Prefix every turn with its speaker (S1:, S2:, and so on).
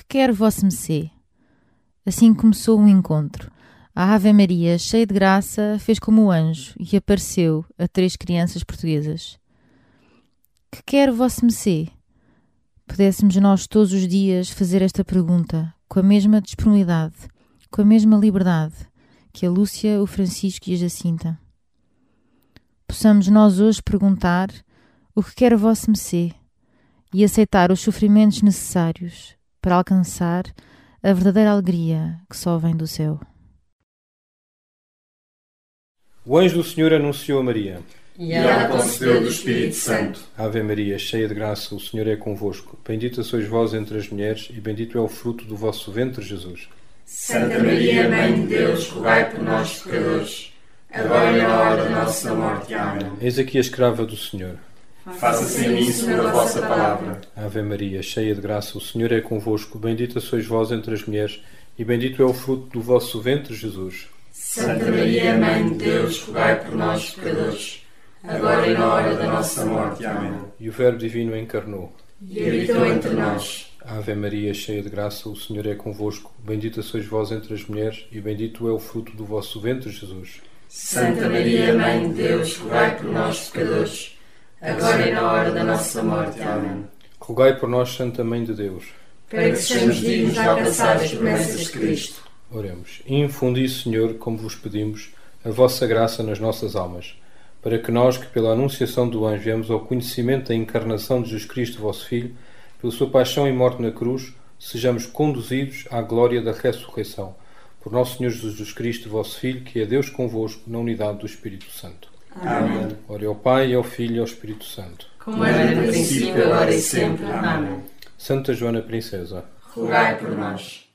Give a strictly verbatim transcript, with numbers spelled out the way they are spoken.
S1: quer vosso Messê? Assim começou o encontro. A Ave Maria, cheia de graça, fez como o anjo e apareceu a três crianças portuguesas. Que quer vosso Messê? Pudéssemos nós todos os dias fazer esta pergunta, com a mesma disponibilidade, com a mesma liberdade, que a Lúcia, o Francisco e a Jacinta. Possamos nós hoje perguntar o que quer vosso Messê e aceitar os sofrimentos necessários para alcançar a verdadeira alegria que só vem do céu.
S2: O anjo do Senhor anunciou a Maria.
S3: E ela concebeu do Espírito Santo.
S2: Ave Maria, cheia de graça, o Senhor é convosco. Bendita sois vós entre as mulheres, e bendito é o fruto do vosso ventre, Jesus.
S3: Santa Maria, Mãe de Deus, rogai por nós, pecadores, agora e na hora da nossa morte. Amém.
S2: Eis aqui a escrava do Senhor.
S3: Faça-se em mim segundo a vossa palavra.
S2: Ave Maria, cheia de graça, o Senhor é convosco. Bendita sois vós entre as mulheres, e bendito é o fruto do vosso ventre, Jesus.
S3: Santa Maria, Mãe de Deus, rogai por nós, pecadores, agora e na hora da nossa morte. Amém.
S2: E o Verbo Divino encarnou.
S3: E habitou entre nós.
S2: Ave Maria, cheia de graça, o Senhor é convosco. Bendita sois vós entre as mulheres, e bendito é o fruto do vosso ventre, Jesus.
S3: Santa Maria, Mãe de Deus, rogai por nós, pecadores, agora e na hora da nossa morte. Amém.
S2: Rogai por nós, Santa Mãe de Deus,
S3: para que sejamos dignos de alcançar as promessas de Cristo.
S2: Oremos. Infundi, Senhor, como vos pedimos, a vossa graça nas nossas almas, para que nós, que pela anunciação do anjo viemos ao conhecimento da encarnação de Jesus Cristo, vosso Filho, pela sua paixão e morte na cruz, sejamos conduzidos à glória da ressurreição. Por nosso Senhor Jesus Cristo, vosso Filho, que é Deus convosco, na unidade do Espírito Santo.
S3: Amém.
S2: Glória ao Pai, ao Filho e ao Espírito Santo.
S3: Como era no princípio, agora e sempre. Amém.
S2: Santa Joana Princesa,
S3: rogai por nós.